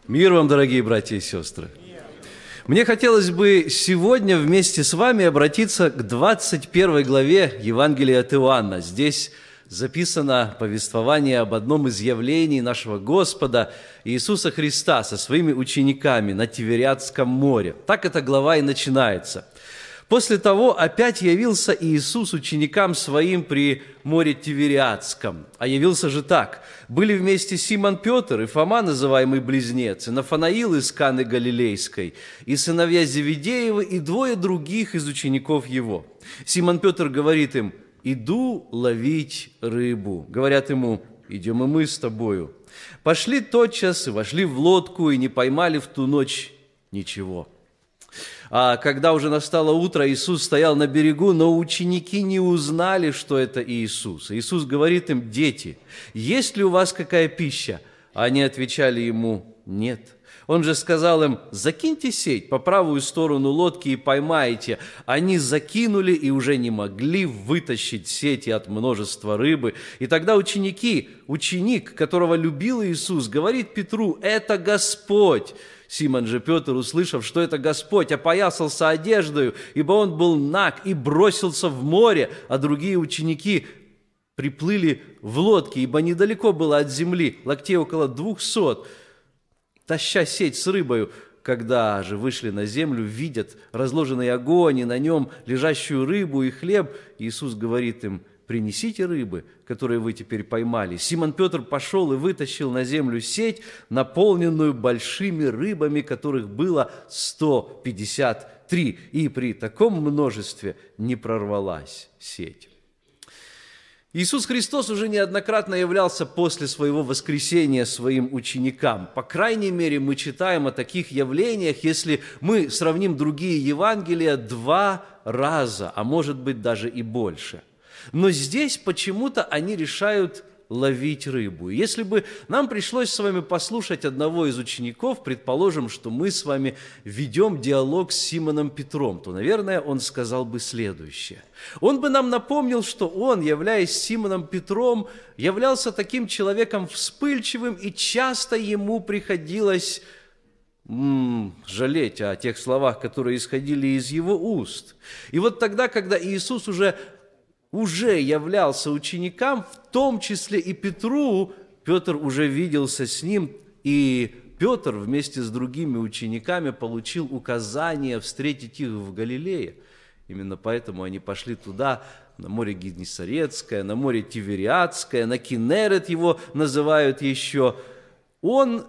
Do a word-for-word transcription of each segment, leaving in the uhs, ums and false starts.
Мир вам, дорогие братья и сестры! Мне хотелось бы сегодня вместе с вами обратиться к двадцать первой главе Евангелия от Иоанна. Здесь записано повествование об одном из явлений нашего Господа Иисуса Христа со своими учениками на Тивериадском море. Так эта глава и начинается. После того опять явился Иисус ученикам своим при море Тивериадском. А явился же так. Были вместе Симон Петр и Фома, называемый Близнец, и Нафанаил из Каны Галилейской, и сыновья Зеведеевы, и двое других из учеников его. Симон Петр говорит им: «Иду ловить рыбу». Говорят ему: «Идем и мы с тобою». Пошли тотчас и вошли в лодку, и не поймали в ту ночь ничего. А когда уже настало утро, Иисус стоял на берегу, но ученики не узнали, что это Иисус. Иисус говорит им: «Дети, есть ли у вас какая пища?» Они отвечали ему: «Нет». Он же сказал им: «Закиньте сеть по правую сторону лодки и поймаете». Они закинули и уже не могли вытащить сети от множества рыбы. И тогда ученики, ученик, которого любил Иисус, говорит Петру: «Это Господь». Симон же Петр, услышав, что это Господь, опоясался одеждою, ибо он был наг, и бросился в море, а другие ученики приплыли в лодке, ибо недалеко было от земли, локтей около двухсот, таща сеть с рыбою. Когда же вышли на землю, видят разложенный огонь, и на нем лежащую рыбу и хлеб. Иисус говорит им: «Принесите рыбы, которые вы теперь поймали». Симон Петр пошел и вытащил на землю сеть, наполненную большими рыбами, которых было сто пятьдесят три, и при таком множестве не прорвалась сеть. Иисус Христос уже неоднократно являлся после своего воскресения своим ученикам. По крайней мере, мы читаем о таких явлениях, если мы сравним другие Евангелия, два раза, а может быть даже и больше. Но здесь почему-то они решают ловить рыбу. Если бы нам пришлось с вами послушать одного из учеников, предположим, что мы с вами ведем диалог с Симоном Петром, то, наверное, он сказал бы следующее. Он бы нам напомнил, что он, являясь Симоном Петром, являлся таким человеком вспыльчивым, и часто ему приходилось м-м, жалеть о тех словах, которые исходили из его уст. И вот тогда, когда Иисус уже уже являлся ученикам, в том числе и Петру, Петр уже виделся с ним, и Петр вместе с другими учениками получил указание встретить их в Галилее. Именно поэтому они пошли туда, на море Генесарецкое, на море Тивериадское, на Кинерет его называют еще. Он,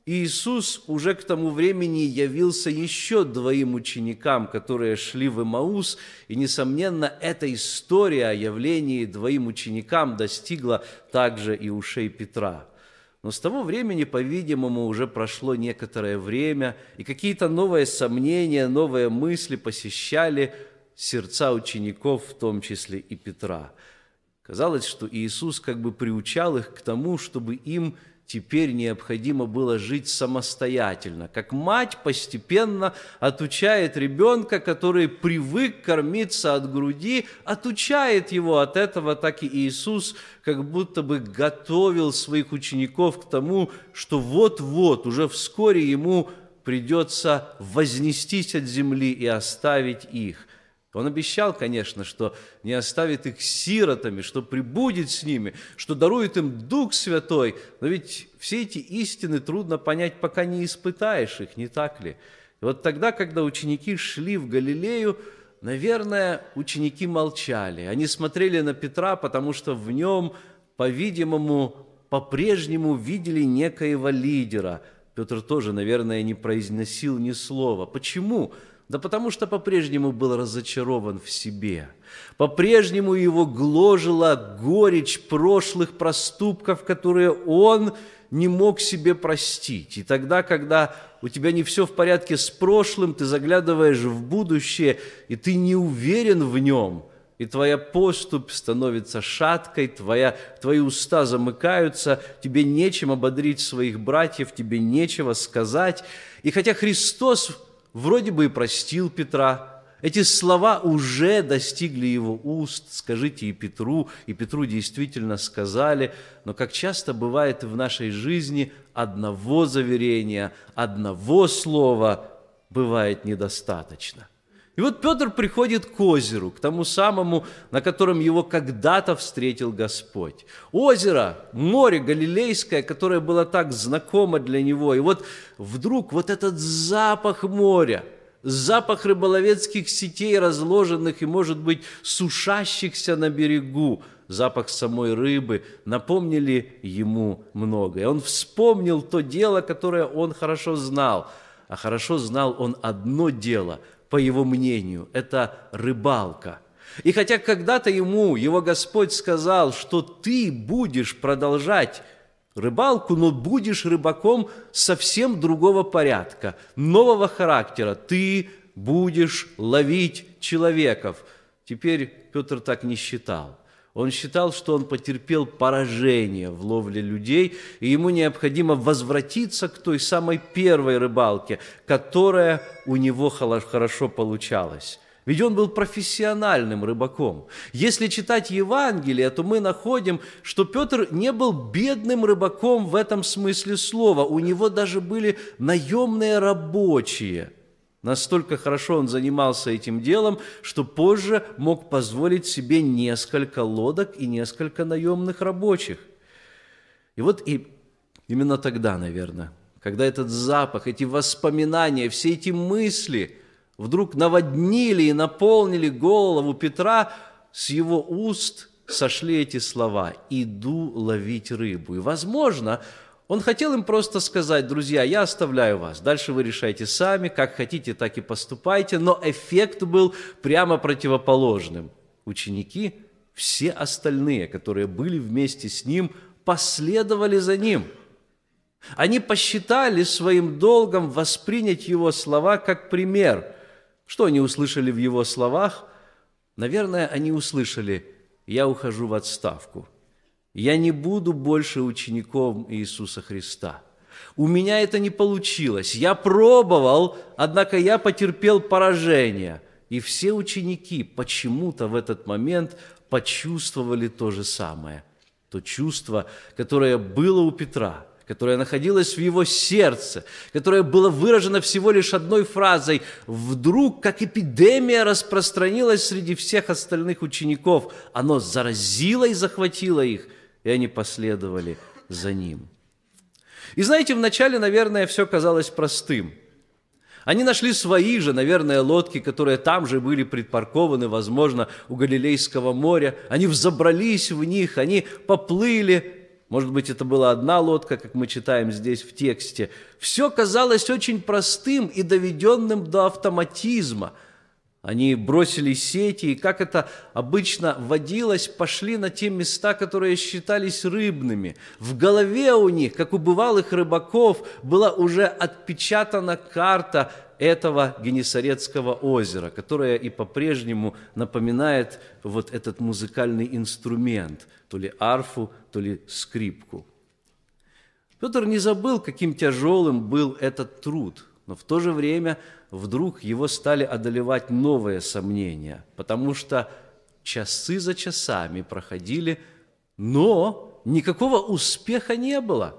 Иисус, уже к тому времени явился еще двоим ученикам, которые шли в Эмаус, и, несомненно, эта история о явлении двоим ученикам достигла также и ушей Петра. Но с того времени, по-видимому, уже прошло некоторое время, и какие-то новые сомнения, новые мысли посещали сердца учеников, в том числе и Петра. Казалось, что Иисус как бы приучал их к тому, чтобы им теперь необходимо было жить самостоятельно, как мать постепенно отучает ребенка, который привык кормиться от груди, отучает его от этого, так и Иисус как будто бы готовил своих учеников к тому, что вот-вот, уже вскоре ему придется вознестись от земли и оставить их. Он обещал, конечно, что не оставит их сиротами, что пребудет с ними, что дарует им Дух Святой. Но ведь все эти истины трудно понять, пока не испытаешь их, не так ли? И вот тогда, когда ученики шли в Галилею, наверное, ученики молчали. Они смотрели на Петра, потому что в нем, по-видимому, по-прежнему видели некоего лидера. Петр тоже, наверное, не произносил ни слова. Почему? Да потому что по-прежнему был разочарован в себе. По-прежнему его гложила горечь прошлых проступков, которые он не мог себе простить. И тогда, когда у тебя не все в порядке с прошлым, ты заглядываешь в будущее, и ты не уверен в нем, и твоя поступь становится шаткой, твоя, твои уста замыкаются, тебе нечем ободрить своих братьев, тебе нечего сказать. И хотя Христос вроде бы и простил Петра, Эти слова уже достигли его уст, скажите и Петру, и Петру действительно сказали, но как часто бывает в нашей жизни, одного заверения, одного слова бывает недостаточно. И вот Петр приходит к озеру, к тому самому, на котором его когда-то встретил Господь. Озеро, море Галилейское, которое было так знакомо для него. И вот вдруг вот этот запах моря, запах рыболовецких сетей, разложенных и, может быть, сушащихся на берегу, запах самой рыбы напомнили ему многое. Он вспомнил то дело, которое он хорошо знал. А хорошо знал он одно дело, по его мнению, это рыбалка. И хотя когда-то ему его Господь сказал, что ты будешь продолжать рыбалку, но будешь рыбаком совсем другого порядка, нового характера. Ты будешь ловить человеков. Теперь Петр так не считал. Он считал, что он потерпел поражение в ловле людей, и ему необходимо возвратиться к той самой первой рыбалке, которая у него хорошо получалась. Ведь он был профессиональным рыбаком. Если читать Евангелие, то мы находим, что Петр не был бедным рыбаком в этом смысле слова. У него даже были наемные рабочие. Настолько хорошо он занимался этим делом, что позже мог позволить себе несколько лодок и несколько наемных рабочих. И вот и именно тогда, наверное, когда этот запах, эти воспоминания, все эти мысли вдруг наводнили и наполнили голову Петра, с его уст сошли эти слова «иду ловить рыбу». И, возможно, он хотел им просто сказать: друзья, я оставляю вас, дальше вы решайте сами, как хотите, так и поступайте, но эффект был прямо противоположным. Ученики, все остальные, которые были вместе с ним, последовали за ним. Они посчитали своим долгом воспринять его слова как пример. Что они услышали в его словах? Наверное, они услышали: «Я ухожу в отставку. Я не буду больше учеником Иисуса Христа. У меня это не получилось. Я пробовал, однако я потерпел поражение». И все ученики почему-то в этот момент почувствовали то же самое. То чувство, которое было у Петра, которое находилось в его сердце, которое было выражено всего лишь одной фразой, вдруг, как эпидемия, распространилось среди всех остальных учеников. Оно заразило и захватило их, и они последовали за ним. И знаете, вначале, наверное, все казалось простым. Они нашли свои же, наверное, лодки, которые там же были припаркованы, возможно, у Галилейского моря. Они взобрались в них, они поплыли. Может быть, это была одна лодка, как мы читаем здесь в тексте. Все казалось очень простым и доведенным до автоматизма. Они бросили сети, и, как это обычно водилось, пошли на те места, которые считались рыбными. В голове у них, как у бывалых рыбаков, была уже отпечатана карта этого Генесарецкого озера, которое и по-прежнему напоминает вот этот музыкальный инструмент, то ли арфу, то ли скрипку. Петр не забыл, каким тяжелым был этот труд, но в то же время вдруг его стали одолевать новые сомнения, потому что часы за часами проходили, но никакого успеха не было.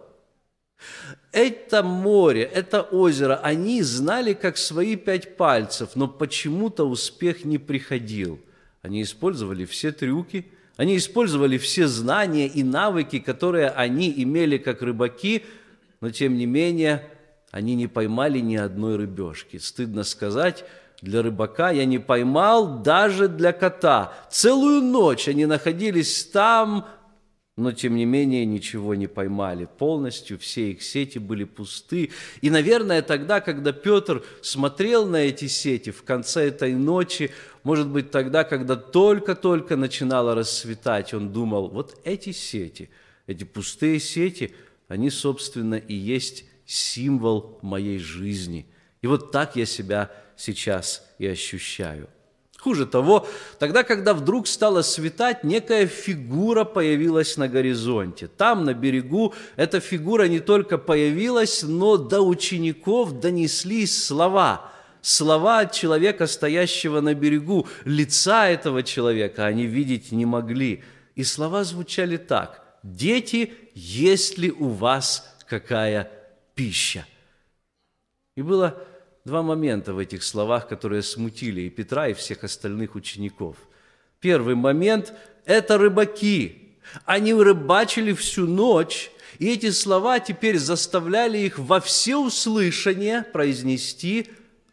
Это море, это озеро, они знали как свои пять пальцев, но почему-то успех не приходил. Они использовали все трюки, они использовали все знания и навыки, которые они имели как рыбаки, но тем не менее они не поймали ни одной рыбешки. Стыдно сказать, для рыбака я не поймал даже для кота. Целую ночь они находились там, но тем не менее ничего не поймали. Полностью все их сети были пусты. И, наверное, тогда, когда Петр смотрел на эти сети в конце этой ночи, может быть, тогда, когда только-только начинало рассветать, он думал: вот эти сети, эти пустые сети, они, собственно, и есть символ моей жизни. И вот так я себя сейчас и ощущаю. Хуже того, тогда, когда вдруг стало светать, некая фигура появилась на горизонте. Там, на берегу, эта фигура не только появилась, но до учеников донеслись слова: слова от человека, стоящего на берегу, лица этого человека они видеть не могли. И слова звучали так: «Дети, есть ли у вас какая пища?» И было два момента в этих словах, которые смутили и Петра, и всех остальных учеников. Первый момент – это рыбаки. Они рыбачили всю ночь, и эти слова теперь заставляли их во всеуслышание произнести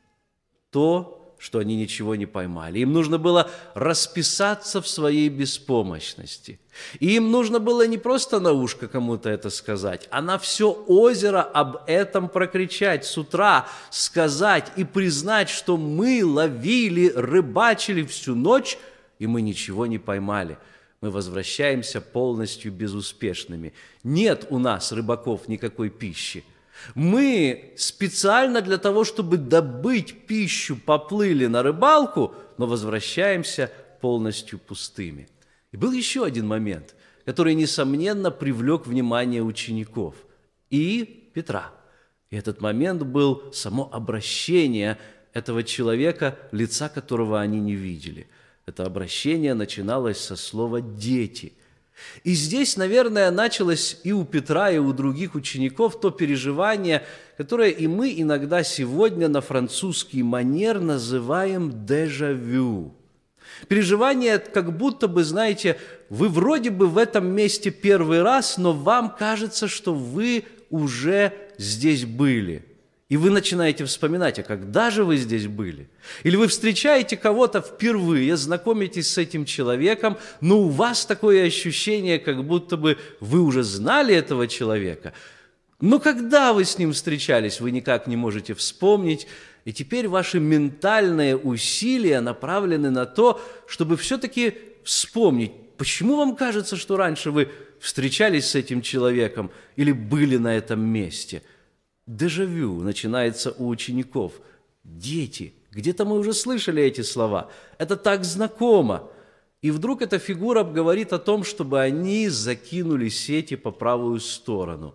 то, что они ничего не поймали. Им нужно было расписаться в своей беспомощности. И им нужно было не просто на ушко кому-то это сказать, а на все озеро об этом прокричать с утра, сказать и признать, что мы ловили, рыбачили всю ночь, и мы ничего не поймали. Мы возвращаемся полностью безуспешными. Нет у нас, рыбаков, никакой пищи. Мы специально для того, чтобы добыть пищу, поплыли на рыбалку, но возвращаемся полностью пустыми. И был еще один момент, который, несомненно, привлек внимание учеников и Петра. И этот момент был само обращение этого человека, лица которого они не видели. Это обращение начиналось со слова «дети». И здесь, наверное, началось и у Петра, и у других учеников то переживание, которое и мы иногда сегодня на французский манер называем дежавю. Переживание, как будто бы, знаете, вы вроде бы в этом месте первый раз, но вам кажется, что вы уже здесь были. И вы начинаете вспоминать, а когда же вы здесь были? Или вы встречаете кого-то впервые, знакомитесь с этим человеком, но у вас такое ощущение, как будто бы вы уже знали этого человека. Но когда вы с ним встречались, вы никак не можете вспомнить, и теперь ваши ментальные усилия направлены на то, чтобы все-таки вспомнить, почему вам кажется, что раньше вы встречались с этим человеком или были на этом месте. Дежавю начинается у учеников. Дети. Где-то мы уже слышали эти слова. Это так знакомо. И вдруг эта фигура говорит о том, чтобы они закинули сети по правую сторону.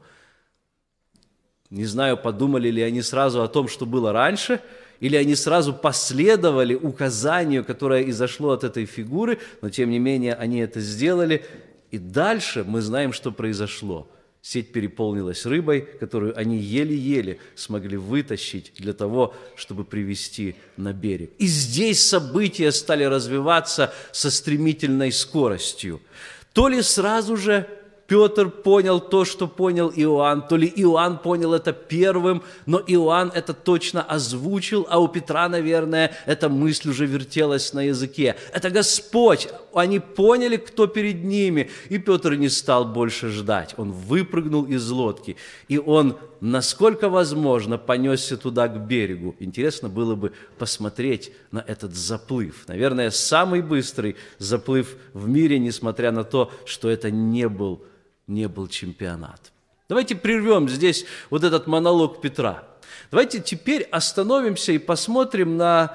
Не знаю, подумали ли они сразу о том, что было раньше, или они сразу последовали указанию, которое изошло от этой фигуры, но тем не менее они это сделали. И дальше мы знаем, что произошло. Сеть переполнилась рыбой, которую они еле-еле смогли вытащить для того, чтобы привести на берег. И здесь события стали развиваться со стремительной скоростью. То ли сразу же Петр понял то, что понял Иоанн, то ли Иоанн понял это первым, но Иоанн это точно озвучил, а у Петра, наверное, эта мысль уже вертелась на языке. Это Господь! Они поняли, кто перед ними, и Петр не стал больше ждать. Он выпрыгнул из лодки, и он, насколько возможно, понесся туда, к берегу. Интересно было бы посмотреть на этот заплыв. Наверное, самый быстрый заплыв в мире, несмотря на то, что это не был не был чемпионат. Давайте прервем здесь вот этот монолог Петра. Давайте теперь остановимся и посмотрим на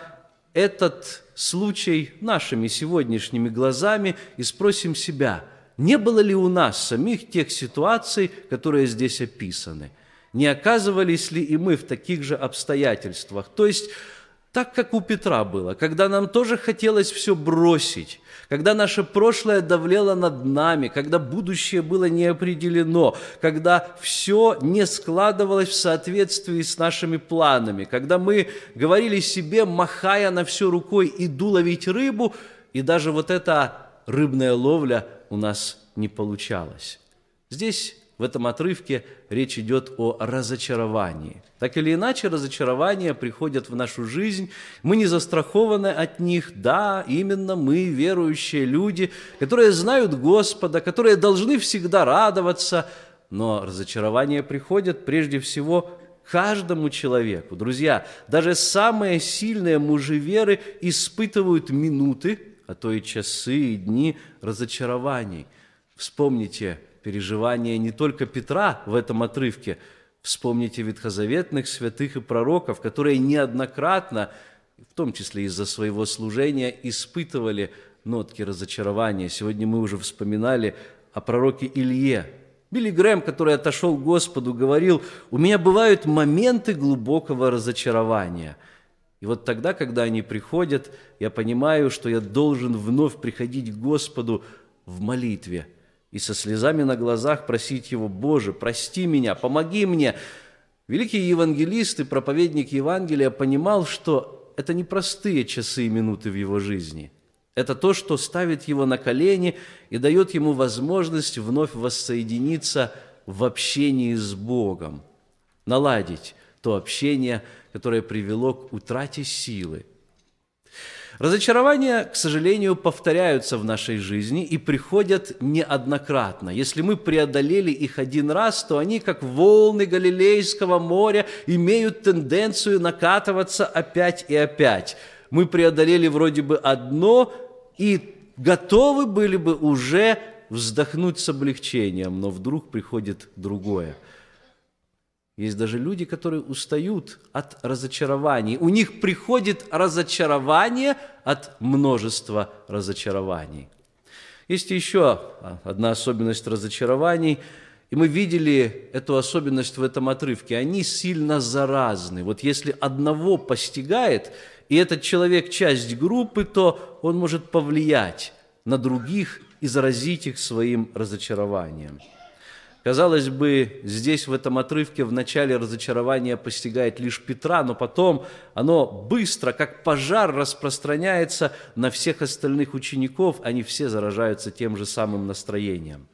этот случай нашими сегодняшними глазами и спросим себя, не было ли у нас самих тех ситуаций, которые здесь описаны? Не оказывались ли и мы в таких же обстоятельствах? То есть, так, как у Петра было, когда нам тоже хотелось все бросить, когда наше прошлое давлело над нами, когда будущее было не определено, когда все не складывалось в соответствии с нашими планами, когда мы говорили себе, махая на все рукой, иду ловить рыбу, и даже вот эта рыбная ловля у нас не получалась. Здесь, в этом отрывке, речь идет о разочаровании. Так или иначе, разочарования приходят в нашу жизнь, мы не застрахованы от них. Да, именно мы, верующие люди, которые знают Господа, которые должны всегда радоваться, но разочарования приходят прежде всего каждому человеку. Друзья, даже самые сильные мужи веры испытывают минуты, а то и часы, и дни разочарований. Вспомните переживания не только Петра в этом отрывке, вспомните ветхозаветных святых и пророков, которые неоднократно, в том числе из-за своего служения, испытывали нотки разочарования. Сегодня мы уже вспоминали о пророке Илье. Билли Грэм, который отошел к Господу, говорил, «У меня бывают моменты глубокого разочарования». И вот тогда, когда они приходят, я понимаю, что я должен вновь приходить к Господу в молитве и со слезами на глазах просить Его: «Боже, прости меня, помоги мне». Великий евангелист и проповедник Евангелия понимал, что это не простые часы и минуты в его жизни. Это то, что ставит его на колени и дает ему возможность вновь воссоединиться в общении с Богом, наладить то общение, которое привело к утрате силы. Разочарования, к сожалению, повторяются в нашей жизни и приходят неоднократно. Если мы преодолели их один раз, то они, как волны Галилейского моря, имеют тенденцию накатываться опять и опять. Мы преодолели вроде бы одно и готовы были бы уже вздохнуть с облегчением, но вдруг приходит другое. Есть даже люди, которые устают от разочарований. У них приходит разочарование от множества разочарований. Есть еще одна особенность разочарований, и мы видели эту особенность в этом отрывке. Они сильно заразны. Вот если одного постигает, и этот человек часть группы, то он может повлиять на других и заразить их своим разочарованием. Казалось бы, здесь, в этом отрывке, в начале разочарование постигает лишь Петра, но потом оно быстро, как пожар, распространяется на всех остальных учеников, они все заражаются тем же самым настроением.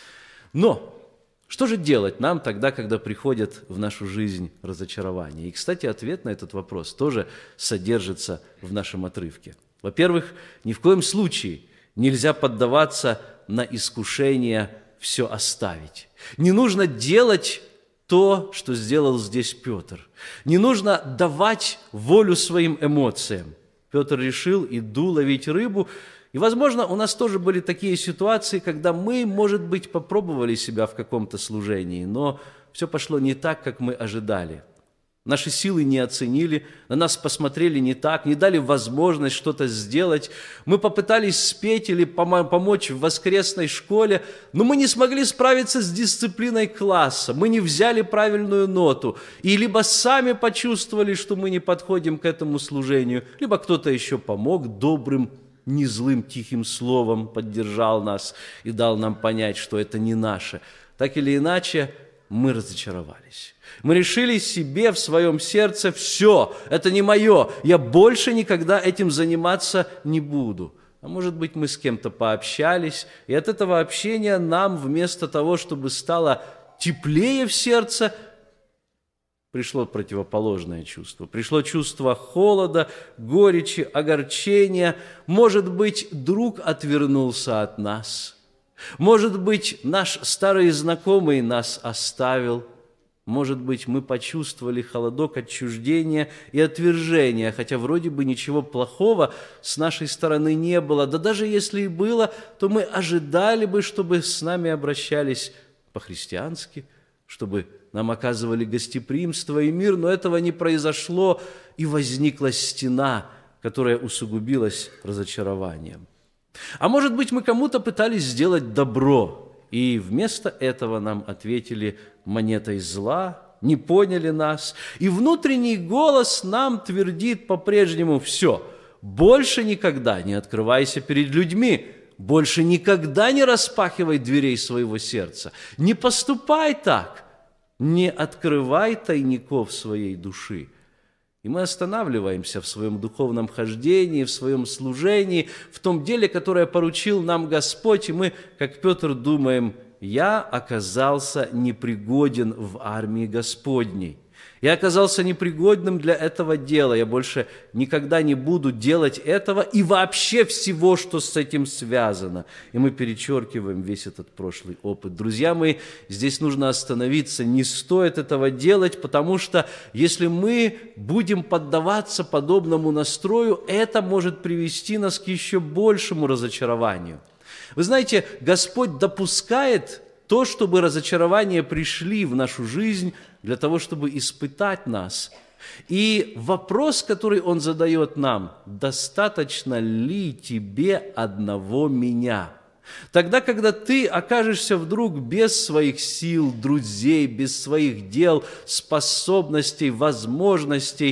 Но что же делать нам тогда, когда приходят в нашу жизнь разочарования? И, кстати, ответ на этот вопрос тоже содержится в нашем отрывке. Во-первых, ни в коем случае нельзя поддаваться на искушение все оставить. Не нужно делать то, что сделал здесь Петр. Не нужно давать волю своим эмоциям. Петр решил: иду ловить рыбу. И, возможно, у нас тоже были такие ситуации, когда мы, может быть, попробовали себя в каком-то служении, но все пошло не так, как мы ожидали. Наши силы не оценили, на нас посмотрели не так, не дали возможность что-то сделать. Мы попытались спеть или помочь в воскресной школе, но мы не смогли справиться с дисциплиной класса, мы не взяли правильную ноту, и либо сами почувствовали, что мы не подходим к этому служению, либо кто-то еще помог добрым, не злым, тихим словом, поддержал нас и дал нам понять, что это не наше. Так или иначе, мы разочаровались. Мы решили себе в своем сердце: все, это не мое, я больше никогда этим заниматься не буду. А может быть, мы с кем-то пообщались, и от этого общения нам вместо того, чтобы стало теплее в сердце, пришло противоположное чувство. Пришло чувство холода, горечи, огорчения. Может быть, друг отвернулся от нас. Может быть, наш старый знакомый нас оставил. Может быть, мы почувствовали холодок отчуждения и отвержения, хотя вроде бы ничего плохого с нашей стороны не было. Да даже если и было, то мы ожидали бы, чтобы с нами обращались по-христиански, чтобы нам оказывали гостеприимство и мир, но этого не произошло, и возникла стена, которая усугубилась разочарованием. А может быть, мы кому-то пытались сделать добро, и вместо этого нам ответили монетой зла, не поняли нас, и внутренний голос нам твердит по-прежнему: все, больше никогда не открывайся перед людьми, больше никогда не распахивай дверей своего сердца, не поступай так, не открывай тайников своей души. И мы останавливаемся в своем духовном хождении, в своем служении, в том деле, которое поручил нам Господь, и мы, как Петр, думаем: я оказался непригоден в армии Господней. Я оказался непригодным для этого дела. Я больше никогда не буду делать этого и вообще всего, что с этим связано. И мы перечеркиваем весь этот прошлый опыт. Друзья мои, здесь нужно остановиться. Не стоит этого делать, потому что если мы будем поддаваться подобному настрою, это может привести нас к еще большему разочарованию. Вы знаете, Господь допускает то, чтобы разочарования пришли в нашу жизнь для того, чтобы испытать нас. И вопрос, который Он задает нам: достаточно ли тебе одного меня? Тогда, когда ты окажешься вдруг без своих сил, друзей, без своих дел, способностей, возможностей,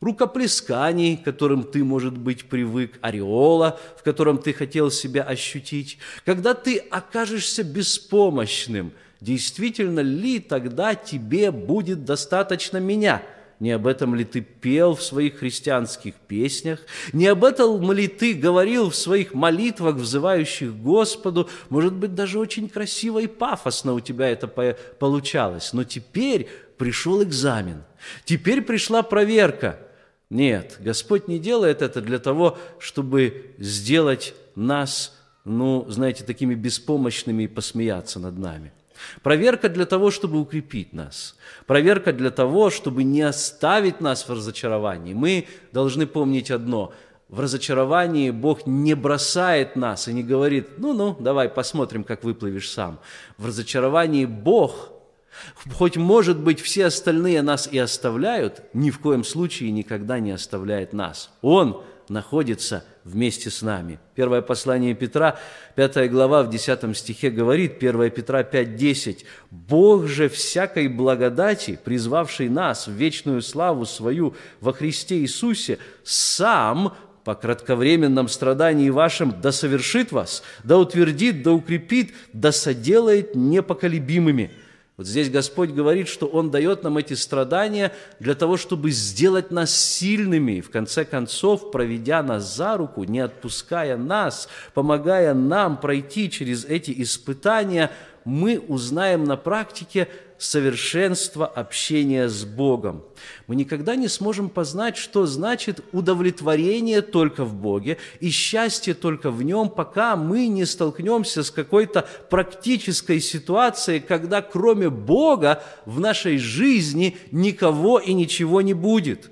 рукоплесканий, к которым ты, может быть, привык, ореола, в котором ты хотел себя ощутить, когда ты окажешься беспомощным, действительно ли тогда тебе будет достаточно меня? Не об этом ли ты пел в своих христианских песнях? Не об этом ли ты говорил в своих молитвах, взывающих к Господу? Может быть, даже очень красиво и пафосно у тебя это получалось. Но теперь пришел экзамен, теперь пришла проверка. Нет, Господь не делает это для того, чтобы сделать нас, ну, знаете, такими беспомощными и посмеяться над нами. Проверка для того, чтобы укрепить нас. Проверка для того, чтобы не оставить нас в разочаровании. Мы должны помнить одно. В разочаровании Бог не бросает нас и не говорит: ну-ну, давай посмотрим, как выплывешь сам. В разочаровании Бог, хоть, может быть, все остальные нас и оставляют, ни в коем случае никогда не оставляет нас. Он находится вместе с нами. Первое послание Петра, пятая глава, в десятом стихе говорит, первое Петра пять десять, «Бог же всякой благодати, призвавший нас в вечную славу свою во Христе Иисусе, сам по кратковременном страдании вашем да совершит вас, да утвердит, да укрепит, да соделает непоколебимыми». Вот здесь Господь говорит, что Он дает нам эти страдания для того, чтобы сделать нас сильными, в конце концов, проведя нас за руку, не отпуская нас, помогая нам пройти через эти испытания, мы узнаем на практике совершенство общения с Богом. Мы никогда не сможем познать, что значит удовлетворение только в Боге и счастье только в Нем, пока мы не столкнемся с какой-то практической ситуацией, когда кроме Бога в нашей жизни никого и ничего не будет.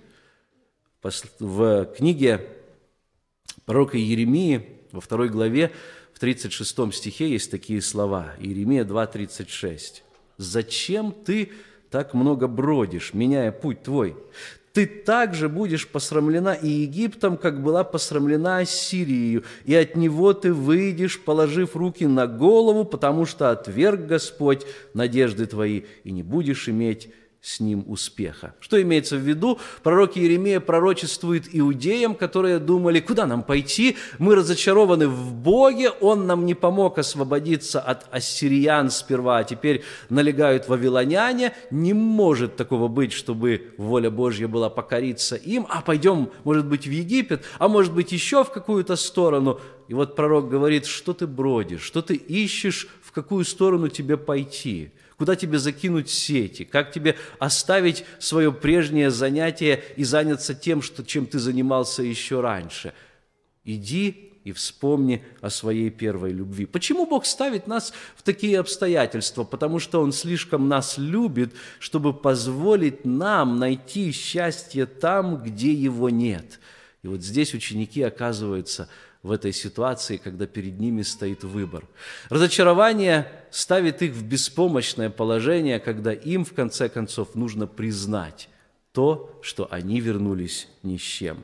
В книге пророка Иеремии, во второй главе, в тридцать шестом стихе есть такие слова. Иеремия два тридцать шесть. «Зачем ты так много бродишь, меняя путь твой? Ты также будешь посрамлена и Египтом, как была посрамлена Ассирией, и от него ты выйдешь, положив руки на голову, потому что отверг Господь надежды твои, и не будешь иметь с ним успеха». Что имеется в виду? Пророк Иеремия пророчествует иудеям, которые думали: куда нам пойти? Мы разочарованы в Боге, Он нам не помог освободиться от ассириян сперва, а теперь налегают вавилоняне. Не может такого быть, чтобы воля Божья была покориться им, а пойдем, может быть, в Египет, а может быть, еще в какую-то сторону. И вот пророк говорит: что ты бродишь, что ты ищешь, в какую сторону тебе пойти? Куда тебе закинуть сети? Как тебе оставить свое прежнее занятие и заняться тем, что, чем ты занимался еще раньше? Иди и вспомни о своей первой любви. Почему Бог ставит нас в такие обстоятельства? Потому что Он слишком нас любит, чтобы позволить нам найти счастье там, где его нет. И вот здесь ученики оказываются в этой ситуации, когда перед ними стоит выбор. Разочарование ставит их в беспомощное положение, когда им, в конце концов, нужно признать то, что они вернулись ни с чем.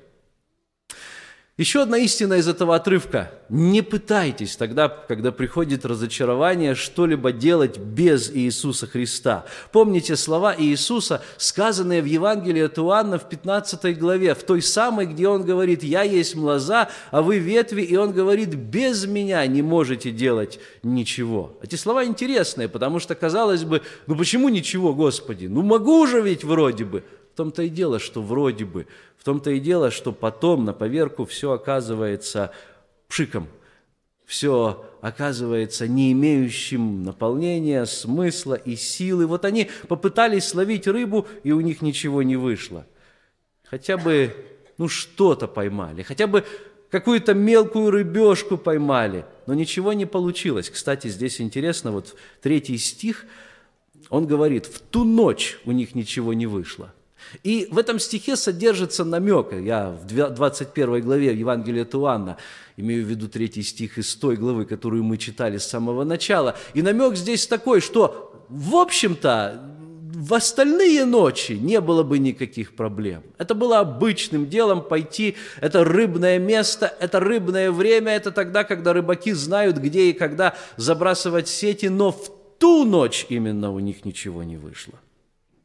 Еще одна истина из этого отрывка. Не пытайтесь тогда, когда приходит разочарование, что-либо делать без Иисуса Христа. Помните слова Иисуса, сказанные в Евангелии от Иоанна в пятнадцатой главе, в той самой, где Он говорит: «Я есть лоза, а вы ветви», и Он говорит: «Без Меня не можете делать ничего». Эти слова интересные, потому что, казалось бы, ну почему ничего, Господи? Ну могу же ведь вроде бы. В том-то и дело, что вроде бы, в том-то и дело, что потом на поверку все оказывается пшиком, все оказывается не имеющим наполнения, смысла и силы. Вот они попытались словить рыбу, и у них ничего не вышло. Хотя бы, ну, что-то поймали, хотя бы какую-то мелкую рыбешку поймали, но ничего не получилось. Кстати, здесь интересно, вот третий стих, он говорит: «В ту ночь у них ничего не вышло». И в этом стихе содержится намек. Я в двадцать первой главе Евангелия от Иоанна имею в виду третий стих из той главы, которую мы читали с самого начала. И намек здесь такой, что, в общем-то, в остальные ночи не было бы никаких проблем. Это было обычным делом пойти, это рыбное место, это рыбное время, это тогда, когда рыбаки знают, где и когда забрасывать сети, но в ту ночь именно у них ничего не вышло.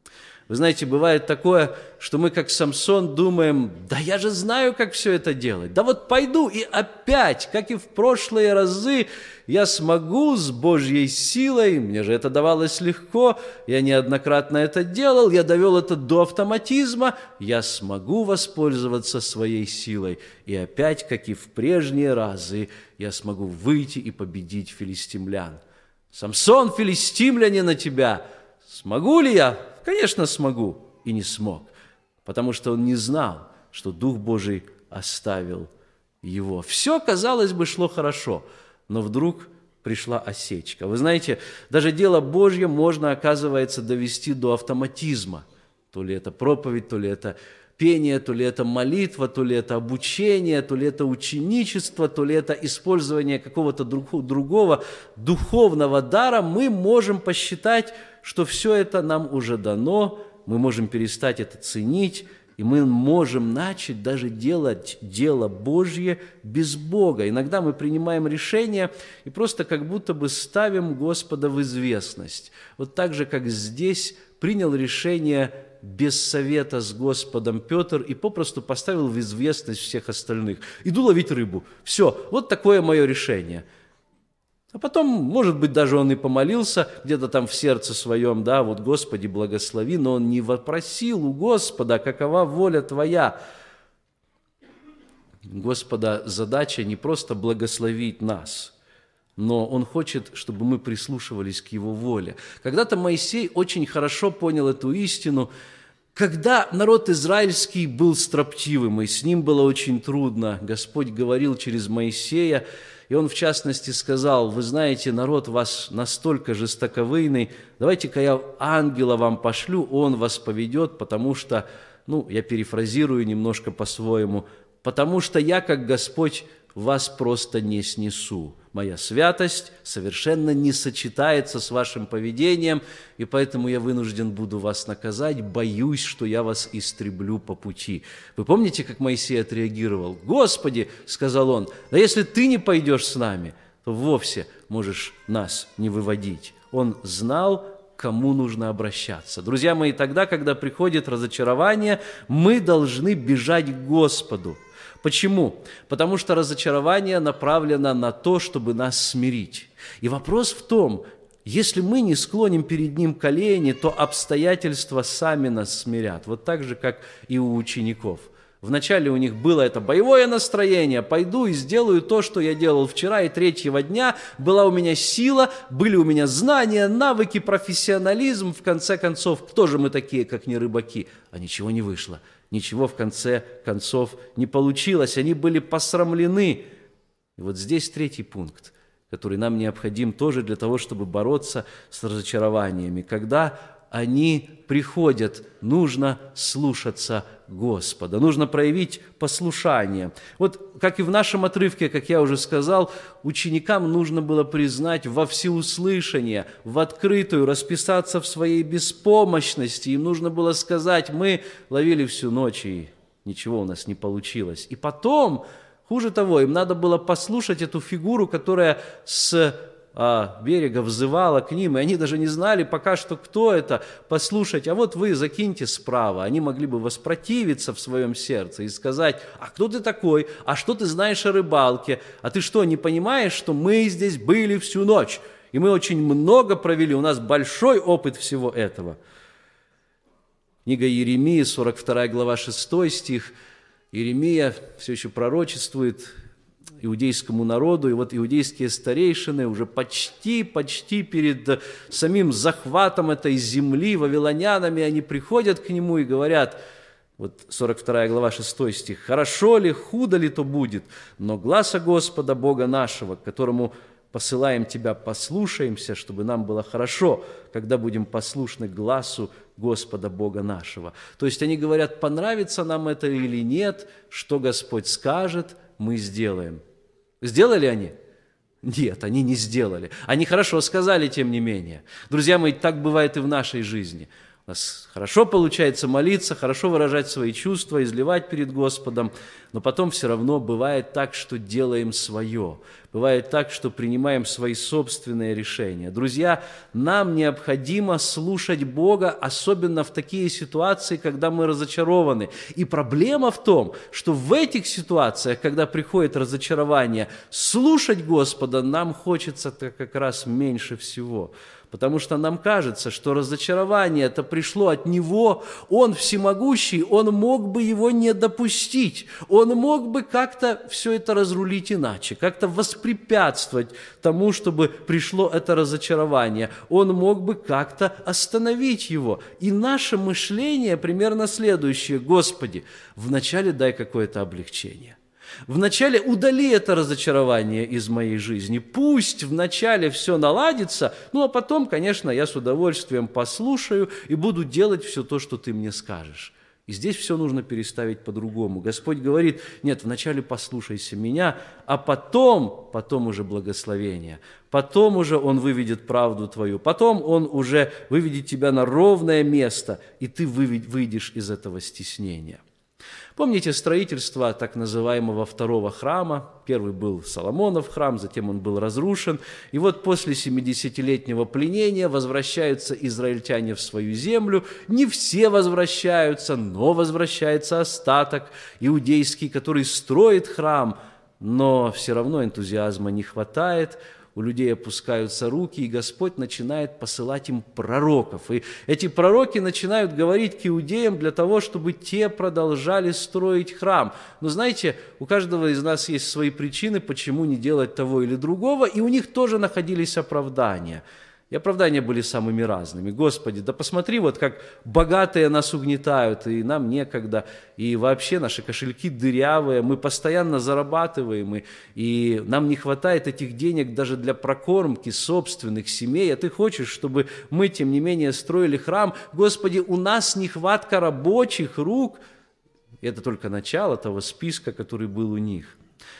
Вы знаете, бывает такое, что мы, как Самсон, думаем, да я же знаю, как все это делать. Да вот пойду и опять, как и в прошлые разы, я смогу с Божьей силой, мне же это давалось легко, я неоднократно это делал, я довел это до автоматизма, я смогу воспользоваться своей силой. И опять, как и в прежние разы, я смогу выйти и победить филистимлян. Самсон, филистимляне на тебя! Смогу ли я? Конечно, смогу. И не смог, потому что он не знал, что Дух Божий оставил его. Все, казалось бы, шло хорошо, но вдруг пришла осечка. Вы знаете, даже дело Божье можно, оказывается, довести до автоматизма. То ли это проповедь, то ли это пение, то ли это молитва, то ли это обучение, то ли это ученичество, то ли это использование какого-то другого духовного дара. Мы можем посчитать, что все это нам уже дано, мы можем перестать это ценить, и мы можем начать даже делать дело Божье без Бога. Иногда мы принимаем решение и просто как будто бы ставим Господа в известность. Вот так же, как здесь принял решение без совета с Господом Петр и попросту поставил в известность всех остальных. Иду ловить рыбу. Все, вот такое мое решение. А потом, может быть, даже он и помолился где-то там в сердце своем, да, вот Господи, благослови, но он не вопросил у Господа, какова воля Твоя. Господа задача не просто благословить нас, но Он хочет, чтобы мы прислушивались к Его воле. Когда-то Моисей очень хорошо понял эту истину, когда народ израильский был строптивым, и с ним было очень трудно, Господь говорил через Моисея, и он, в частности, сказал, вы знаете, народ вас настолько жестоковыйный, давайте-ка я ангела вам пошлю, он вас поведет, потому что, ну, я перефразирую немножко по-своему, потому что я, как Господь, вас просто не снесу. Моя святость совершенно не сочетается с вашим поведением, и поэтому я вынужден буду вас наказать, боюсь, что я вас истреблю по пути. Вы помните, как Моисей отреагировал? «Господи, — сказал он, — да если ты не пойдешь с нами, то вовсе можешь нас не выводить». Он знал, к кому нужно обращаться. Друзья мои, тогда, когда приходит разочарование, мы должны бежать к Господу. Почему? Потому что разочарование направлено на то, чтобы нас смирить. И вопрос в том, если мы не склоним перед Ним колени, то обстоятельства сами нас смирят. Вот так же, как и у учеников. Вначале у них было это боевое настроение, пойду и сделаю то, что я делал вчера, и третьего дня была у меня сила, были у меня знания, навыки, профессионализм. В конце концов, кто же мы такие, как не рыбаки? А ничего не вышло. Ничего в конце концов не получилось, они были посрамлены. И вот здесь третий пункт, который нам необходим тоже для того, чтобы бороться с разочарованиями. Когда они приходят, нужно слушаться Господа, нужно проявить послушание. Вот как и в нашем отрывке, как я уже сказал, ученикам нужно было признать во всеуслышание, в открытую, расписаться в своей беспомощности. Им нужно было сказать, мы ловили всю ночь, и ничего у нас не получилось. И потом, хуже того, им надо было послушать эту фигуру, которая с а, берега взывала к ним, и они даже не знали пока что, кто это, послушать, а вот вы закиньте справа. Они могли бы воспротивиться в своем сердце и сказать, а кто ты такой, а что ты знаешь о рыбалке, а ты что, не понимаешь, что мы здесь были всю ночь, и мы очень много провели, у нас большой опыт всего этого. Книга Иеремии, сорок вторая глава, шестой стих. Иеремия все еще пророчествует иудейскому народу, и вот иудейские старейшины уже почти, почти перед самим захватом этой земли вавилонянами, они приходят к нему и говорят, вот сорок вторая глава, шестой стих, «Хорошо ли, худо ли то будет, но гласа Господа Бога нашего, к которому посылаем Тебя, послушаемся, чтобы нам было хорошо, когда будем послушны гласу Господа Бога нашего». То есть они говорят, понравится нам это или нет, что Господь скажет, мы сделаем. Сделали они? Нет, они не сделали. Они хорошо сказали, тем не менее. Друзья мои, так бывает и в нашей жизни. У нас хорошо получается молиться, хорошо выражать свои чувства, изливать перед Господом, но потом все равно бывает так, что делаем свое. Бывает так, что принимаем свои собственные решения. Друзья, нам необходимо слушать Бога, особенно в такие ситуации, когда мы разочарованы. И проблема в том, что в этих ситуациях, когда приходит разочарование, слушать Господа нам хочется-то как раз меньше всего. Потому что нам кажется, что разочарование это пришло от Него, Он всемогущий, Он мог бы его не допустить, Он мог бы как-то все это разрулить иначе, как-то воспрепятствовать тому, чтобы пришло это разочарование, Он мог бы как-то остановить его. И наше мышление примерно следующее: Господи, вначале дай какое-то облегчение. Вначале удали это разочарование из моей жизни. Пусть вначале все наладится, ну а потом, конечно, я с удовольствием послушаю и буду делать все то, что ты мне скажешь. И здесь все нужно переставить по-другому. Господь говорит: нет, вначале послушайся меня, а потом, потом уже благословение. Потом уже Он выведет правду твою, потом Он уже выведет тебя на ровное место, и ты выйдешь из этого стеснения. Помните строительство так называемого второго храма? Первый был Соломонов храм, затем он был разрушен. И вот после семидесятилетнего пленения возвращаются израильтяне в свою землю. Не все возвращаются, но возвращается остаток иудейский, который строит храм. Но все равно энтузиазма не хватает. У людей опускаются руки, и Господь начинает посылать им пророков. И эти пророки начинают говорить к иудеям для того, чтобы те продолжали строить храм. Но знаете, у каждого из нас есть свои причины, почему не делать того или другого, и у них тоже находились оправдания. И оправдания были самыми разными. Господи, да посмотри, вот как богатые нас угнетают, и нам некогда, и вообще наши кошельки дырявые, мы постоянно зарабатываем, и, и нам не хватает этих денег даже для прокормки собственных семей, а Ты хочешь, чтобы мы, тем не менее, строили храм. Господи, у нас нехватка рабочих рук. И это только начало того списка, который был у них.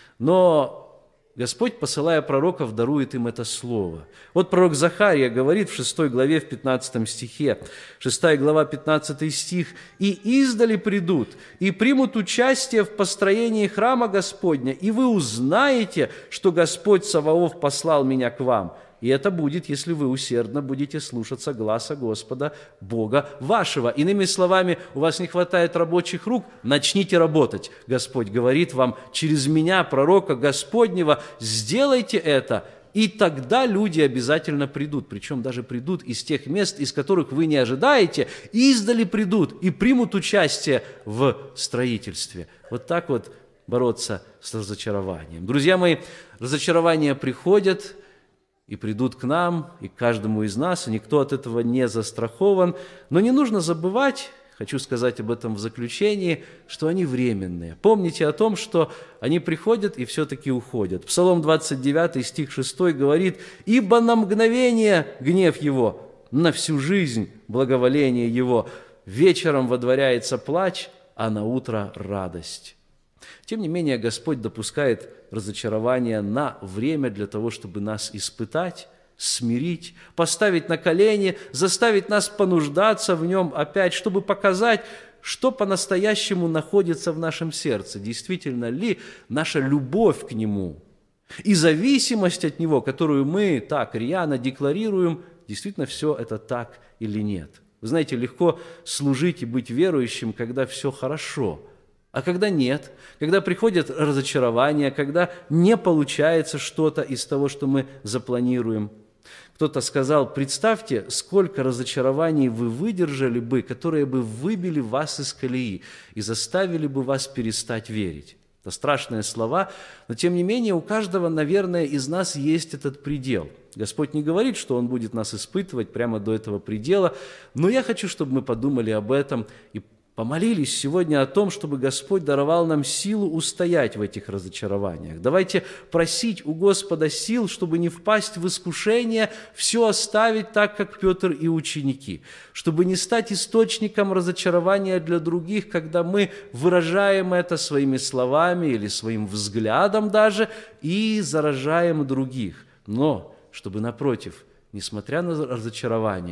Но Господь, посылая пророков, дарует им это слово. Вот пророк Захария говорит в шестой главе, в пятнадцатом стихе, шестая глава, пятнадцатый стих: «И издали придут, и примут участие в построении храма Господня, и вы узнаете, что Господь Саваоф послал меня к вам. И это будет, если вы усердно будете слушаться гласа Господа, Бога вашего». Иными словами, у вас не хватает рабочих рук, начните работать. Господь говорит вам через меня, пророка Господнего: сделайте это, и тогда люди обязательно придут. Причем даже придут из тех мест, из которых вы не ожидаете, и издали придут и примут участие в строительстве. Вот так вот бороться с разочарованием. Друзья мои, разочарования приходят и придут к нам, и к каждому из нас, и никто от этого не застрахован. Но не нужно забывать, хочу сказать об этом в заключении, что они временные. Помните о том, что они приходят и все-таки уходят. Псалом двадцать девятый, стих шестой говорит: «Ибо на мгновение гнев его, на всю жизнь благоволение его. Вечером водворяется плач, а на утро радость». Тем не менее, Господь допускает разочарование на время для того, чтобы нас испытать, смирить, поставить на колени, заставить нас понуждаться в нем опять, чтобы показать, что по-настоящему находится в нашем сердце, действительно ли наша любовь к Нему и зависимость от Него, которую мы так рьяно декларируем, действительно все это так или нет. Вы знаете, легко служить и быть верующим, когда все хорошо. А когда нет, когда приходят разочарования, когда не получается что-то из того, что мы запланируем. Кто-то сказал: представьте, сколько разочарований вы выдержали бы, которые бы выбили вас из колеи и заставили бы вас перестать верить. Это страшные слова, но тем не менее у каждого, наверное, из нас есть этот предел. Господь не говорит, что Он будет нас испытывать прямо до этого предела, но я хочу, чтобы мы подумали об этом и помолились сегодня о том, чтобы Господь даровал нам силу устоять в этих разочарованиях. Давайте просить у Господа сил, чтобы не впасть в искушение, все оставить так, как Петр и ученики, чтобы не стать источником разочарования для других, когда мы выражаем это своими словами или своим взглядом даже и заражаем других. Но чтобы, напротив, несмотря на разочарование,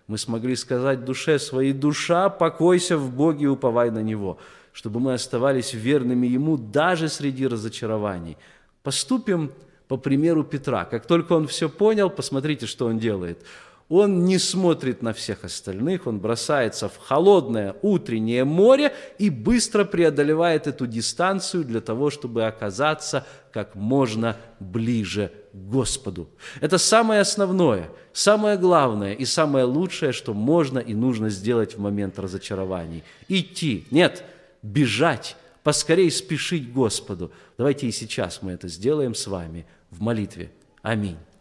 мы смогли сказать душе своей: «Душа, покойся в Боге, уповай на Него», чтобы мы оставались верными Ему даже среди разочарований. Поступим по примеру Петра. Как только он все понял, посмотрите, что он делает. Он не смотрит на всех остальных, он бросается в холодное утреннее море и быстро преодолевает эту дистанцию для того, чтобы оказаться как можно ближе к Господу. Это самое основное, самое главное и самое лучшее, что можно и нужно сделать в момент разочарований. Идти, нет, бежать, поскорей спешить к Господу. Давайте и сейчас мы это сделаем с вами в молитве. Аминь.